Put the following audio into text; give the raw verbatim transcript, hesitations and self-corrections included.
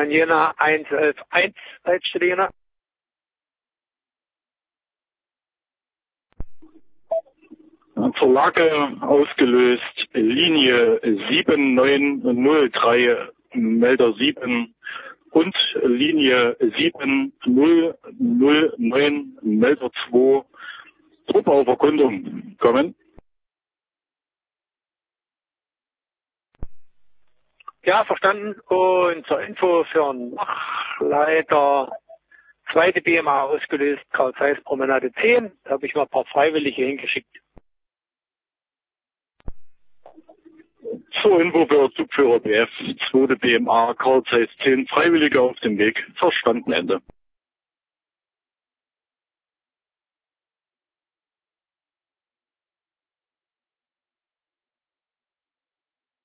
neun Jena eins elf eins, Leitstelle Jena. Zur Lage ausgelöst Linie sieben neun null drei Melder sieben und Linie sieben null null neun Melder zwei Truppe auf Erkundung kommen. Ja, verstanden. Und zur Info für Nachleiter zweite B M A ausgelöst, Karl Zeiss Promenade zehn. Da habe ich mal ein paar Freiwillige hingeschickt. Zur Info für Zugführer B F, zweite B M A, Karl Zeiss zehn, Freiwillige auf dem Weg, verstanden, Ende.